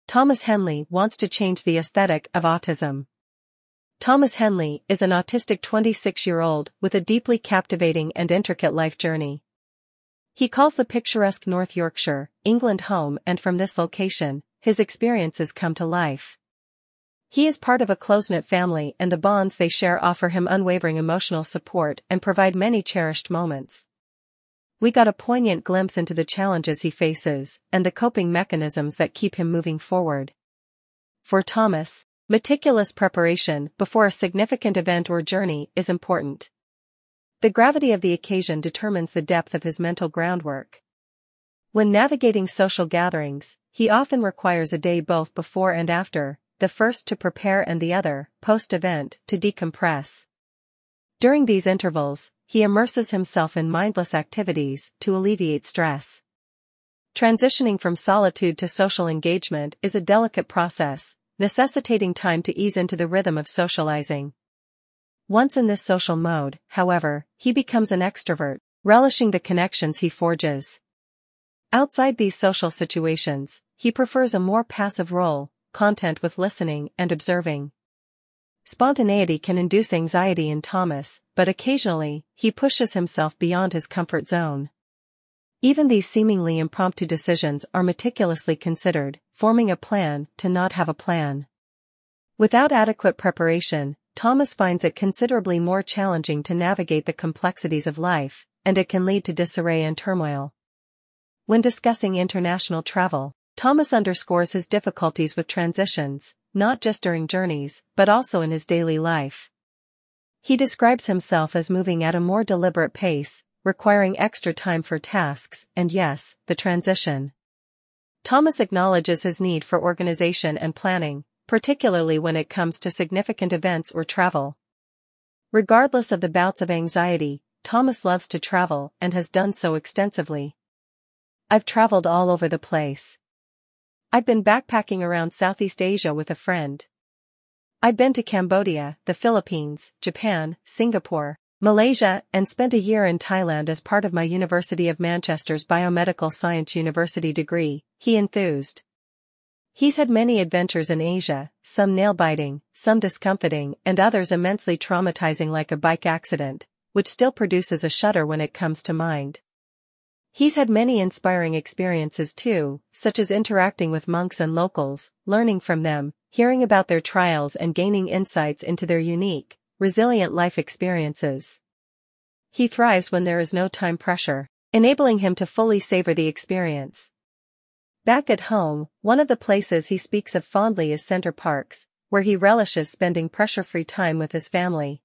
Thomas Henley wants to change the aesthetic of autism. Thomas Henley is an autistic 26-year-old with a deeply captivating and intricate life journey. He calls the picturesque North Yorkshire, England home, and from this location, his experiences come to life. He is part of a close-knit family, and the bonds they share offer him unwavering emotional support and provide many cherished moments. We got a poignant glimpse into the challenges he faces and the coping mechanisms that keep him moving forward. For Thomas, meticulous preparation before a significant event or journey is important. The gravity of the occasion determines the depth of his mental groundwork. When navigating social gatherings, he often requires a day both before and after, the first to prepare and the other, post-event, to decompress. During these intervals, he immerses himself in mindless activities to alleviate stress. Transitioning from solitude to social engagement is a delicate process, necessitating time to ease into the rhythm of socializing. Once in this social mode, however, he becomes an extrovert, relishing the connections he forges. Outside these social situations, he prefers a more passive role, content with listening and observing. Spontaneity can induce anxiety in Thomas, but occasionally, he pushes himself beyond his comfort zone. Even these seemingly impromptu decisions are meticulously considered, forming a plan to not have a plan. Without adequate preparation, Thomas finds it considerably more challenging to navigate the complexities of life, and it can lead to disarray and turmoil. When discussing international travel, Thomas underscores his difficulties with transitions, not just during journeys, but also in his daily life. He describes himself as moving at a more deliberate pace, requiring extra time for tasks and, yes, the transition. Thomas acknowledges his need for organization and planning, particularly when it comes to significant events or travel. Regardless of the bouts of anxiety, Thomas loves to travel and has done so extensively. "I've traveled all over the place. I've been backpacking around Southeast Asia with a friend. I've been to Cambodia, the Philippines, Japan, Singapore, Malaysia, and spent a year in Thailand as part of my University of Manchester's Biomedical Science University degree," he enthused. He's had many adventures in Asia, some nail-biting, some discomfiting, and others immensely traumatizing, like a bike accident, which still produces a shudder when it comes to mind. He's had many inspiring experiences too, such as interacting with monks and locals, learning from them, hearing about their trials and gaining insights into their unique, resilient life experiences. He thrives when there is no time pressure, enabling him to fully savor the experience. Back at home, one of the places he speaks of fondly is Center Parcs, where he relishes spending pressure-free time with his family.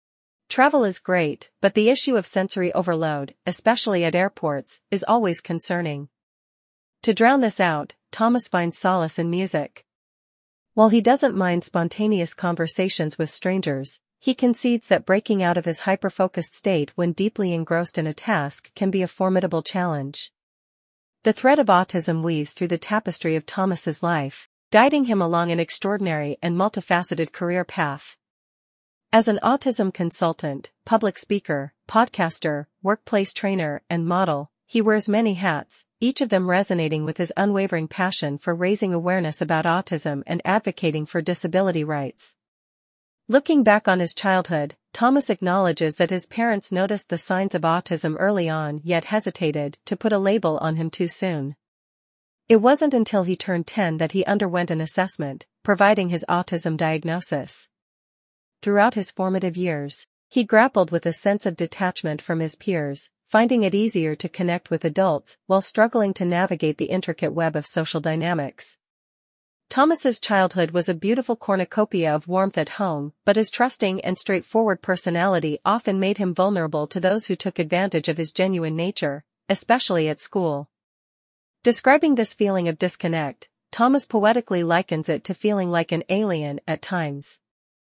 Travel is great, but the issue of sensory overload, especially at airports, is always concerning. To drown this out, Thomas finds solace in music. While he doesn't mind spontaneous conversations with strangers, he concedes that breaking out of his hyper-focused state when deeply engrossed in a task can be a formidable challenge. The thread of autism weaves through the tapestry of Thomas's life, guiding him along an extraordinary and multifaceted career path. As an autism consultant, public speaker, podcaster, workplace trainer, and model, he wears many hats, each of them resonating with his unwavering passion for raising awareness about autism and advocating for disability rights. Looking back on his childhood, Thomas acknowledges that his parents noticed the signs of autism early on yet hesitated to put a label on him too soon. It wasn't until he turned 10 that he underwent an assessment, providing his autism diagnosis. Throughout his formative years, he grappled with a sense of detachment from his peers, finding it easier to connect with adults while struggling to navigate the intricate web of social dynamics. Thomas's childhood was a beautiful cornucopia of warmth at home, but his trusting and straightforward personality often made him vulnerable to those who took advantage of his genuine nature, especially at school. Describing this feeling of disconnect, Thomas poetically likens it to feeling like an alien at times.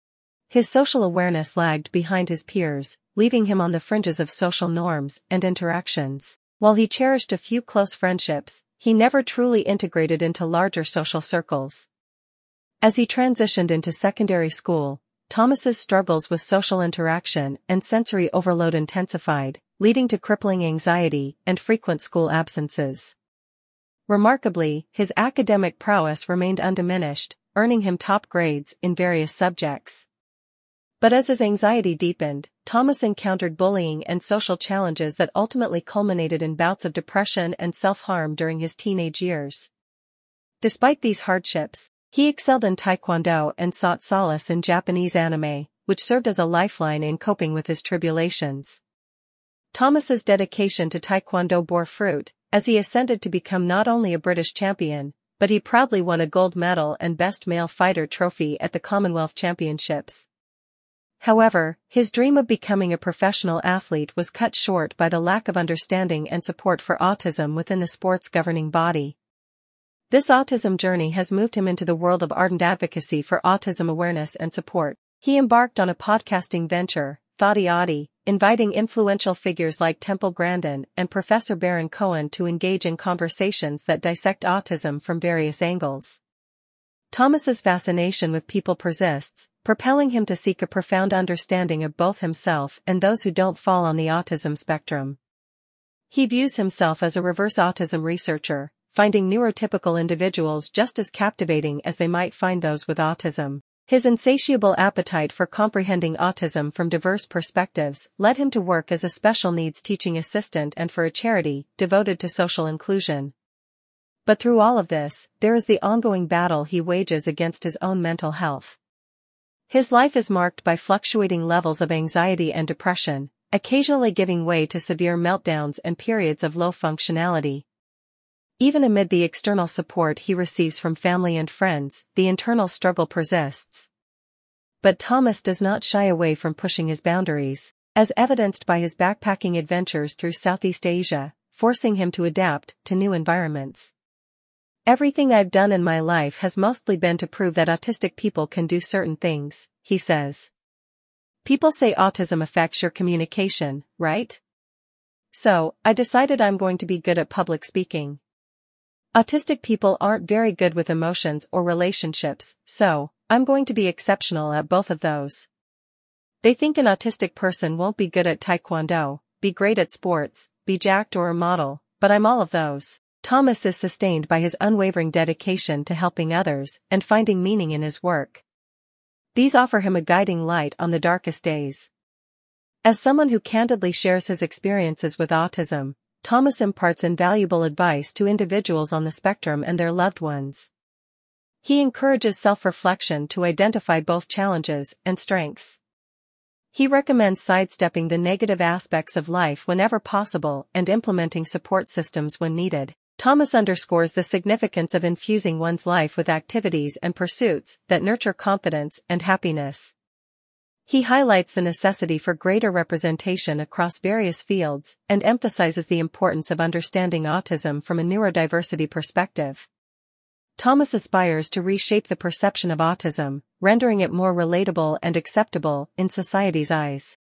His social awareness lagged behind his peers, leaving him on the fringes of social norms and interactions. While he cherished a few close friendships, he never truly integrated into larger social circles. As he transitioned into secondary school, Thomas's struggles with social interaction and sensory overload intensified, leading to crippling anxiety and frequent school absences. Remarkably, his academic prowess remained undiminished, earning him top grades in various subjects. But as his anxiety deepened, Thomas encountered bullying and social challenges that ultimately culminated in bouts of depression and self-harm during his teenage years. Despite these hardships, he excelled in Taekwondo and sought solace in Japanese anime, which served as a lifeline in coping with his tribulations. Thomas's dedication to Taekwondo bore fruit, as he ascended to become not only a British champion, but he proudly won a gold medal and Best Male Fighter trophy at the Commonwealth Championships. However, his dream of becoming a professional athlete was cut short by the lack of understanding and support for autism within the sport's governing body. This autism journey has moved him into the world of ardent advocacy for autism awareness and support. He embarked on a podcasting venture, Thoughty Oddity, inviting influential figures like Temple Grandin and Professor Baron Cohen to engage in conversations that dissect autism from various angles. Thomas's fascination with people persists, propelling him to seek a profound understanding of both himself and those who don't fall on the autism spectrum. He views himself as a reverse autism researcher, finding neurotypical individuals just as captivating as they might find those with autism. His insatiable appetite for comprehending autism from diverse perspectives led him to work as a special needs teaching assistant and for a charity devoted to social inclusion. But through all of this, there is the ongoing battle he wages against his own mental health. His life is marked by fluctuating levels of anxiety and depression, occasionally giving way to severe meltdowns and periods of low functionality. Even amid the external support he receives from family and friends, the internal struggle persists. But Thomas does not shy away from pushing his boundaries, as evidenced by his backpacking adventures through Southeast Asia, forcing him to adapt to new environments. "Everything I've done in my life has mostly been to prove that autistic people can do certain things," he says. "People say autism affects your communication, right? So, I decided I'm going to be good at public speaking. Autistic people aren't very good with emotions or relationships, so, I'm going to be exceptional at both of those. They think an autistic person won't be good at Taekwondo, be great at sports, be jacked or a model, but I'm all of those." Thomas is sustained by his unwavering dedication to helping others and finding meaning in his work. These offer him a guiding light on the darkest days. As someone who candidly shares his experiences with autism, Thomas imparts invaluable advice to individuals on the spectrum and their loved ones. He encourages self-reflection to identify both challenges and strengths. He recommends sidestepping the negative aspects of life whenever possible and implementing support systems when needed. Thomas underscores the significance of infusing one's life with activities and pursuits that nurture confidence and happiness. He highlights the necessity for greater representation across various fields and emphasizes the importance of understanding autism from a neurodiversity perspective. Thomas aspires to reshape the perception of autism, rendering it more relatable and acceptable in society's eyes.